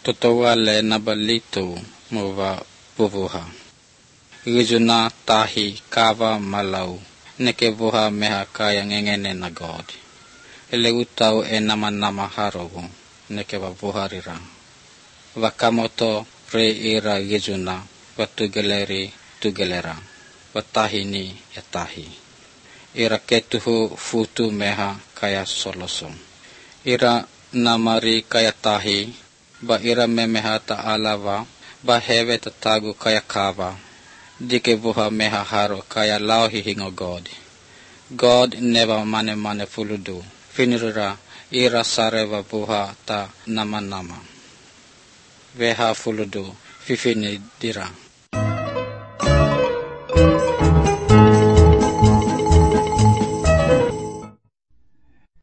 Totoa le nabalito mova puvuha. Rizuna tahi kava malau. Neke vuha meha kaya ngengene na God. Ele utau e nama harogu. Neke wa vuharira. Wakamoto re ira rizuna. Watugeleri tugelera. Watahini yatahi. Ira ketuhu futu meha kaya solosom. Ira namari kaya tahi. Ba ira memeha ta'alawa. Ba hewe tatagu kaya kava. Dike vuha meha haro kaya lauhi hingo God. God never mane fuludu. Finirura ira sareva vuha ta nama. Veha fuludu fifini dira.